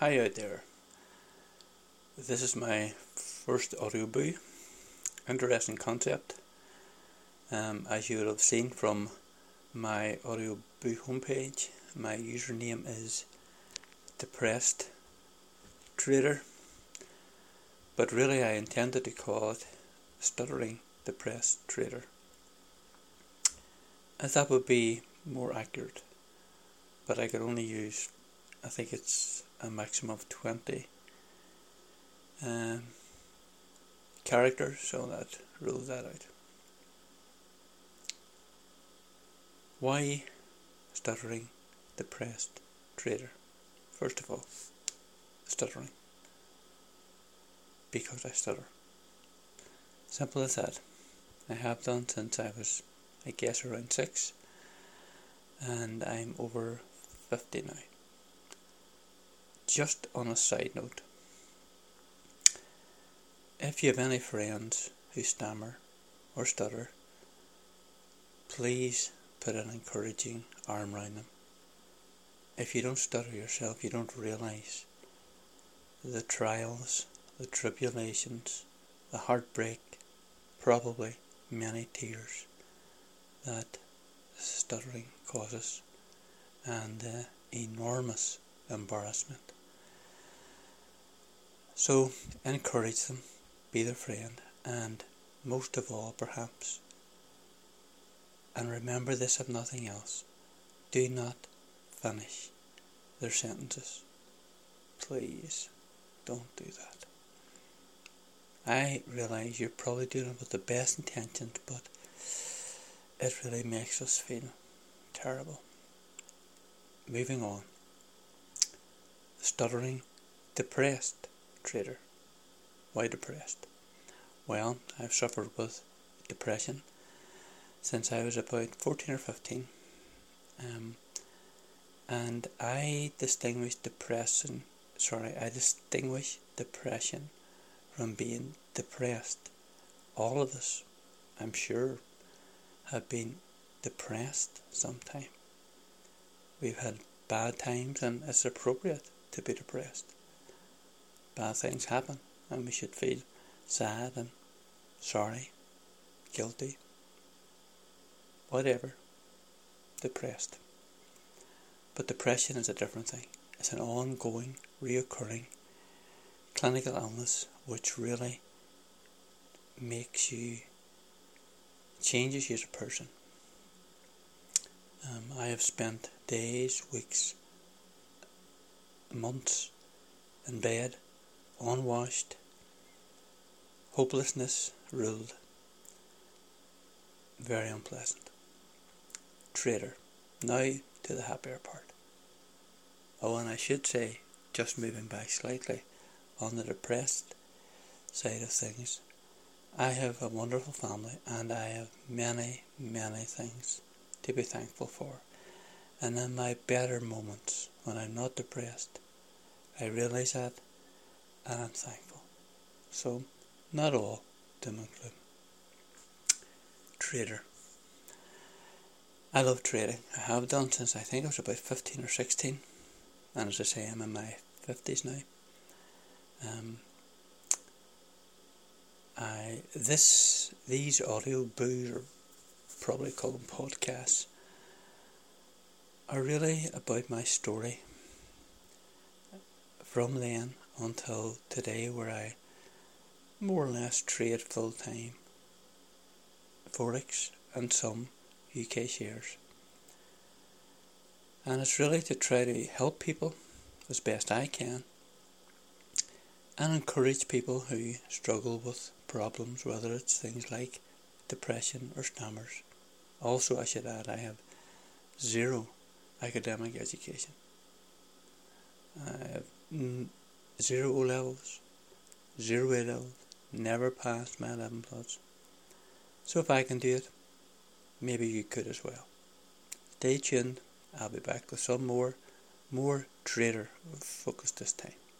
Hi out there. This is my first audioboo. Interesting concept. As you would have seen from my audioboo homepage, my username is Depressed Trader, but really I intended to call it Stuttering Depressed Trader, as that would be more accurate. But I could only use, I think it's a maximum of 20 characters, so that rules that out. Why Stuttering Depressed Trader? First of all, stuttering. Because I stutter. Simple as that. I have done since I was, I guess, around 6, and I'm over 50 now. Just on a side note, if you have any friends who stammer or stutter, please put an encouraging arm around them. If you don't stutter yourself, you don't realise the trials, the tribulations, the heartbreak, probably many tears that stuttering causes, and the enormous embarrassment. So encourage them, be their friend, and most of all perhaps, and remember this if nothing else, do not finish their sentences. Please don't do that. I realise you're probably doing it with the best intentions, but it really makes us feel terrible. Moving on. Stuttering Depressed Trader. Why depressed? Well, I've suffered with depression since I was about 14 or 15, and I distinguish depression from being depressed. All of us, I'm sure, have been depressed sometime. We've had bad times, and it's appropriate to be depressed. Bad things happen, and we should feel sad and sorry, guilty, whatever, depressed. But depression is a different thing. It's an ongoing, reoccurring clinical illness which really changes you as a person. I have spent days, weeks, months in bed, unwashed, hopelessness ruled. Very unpleasant. Trader. Now to the happier part. Oh, and I should say, just moving back slightly, on the depressed side of things, I have a wonderful family, and I have many, many things to be thankful for. And in my better moments, when I'm not depressed, I realise that, and I'm thankful. So, not all doom and gloom. Trader. I love trading. I have done since I think I was about 15 or 16, and as I say, I'm in my 50s now. These audio boos, or probably call them podcasts, are really about my story from then until today, where I more or less trade full-time Forex and some UK shares. And it's really to try to help people as best I can, and encourage people who struggle with problems, whether it's things like depression or stammers. Also, I should add, I have 0 academic education. I have 0 O-levels, 0 A-levels, never passed my 11 plus. So if I can do it, maybe you could as well. Stay tuned. I'll be back with some more trader focus this time.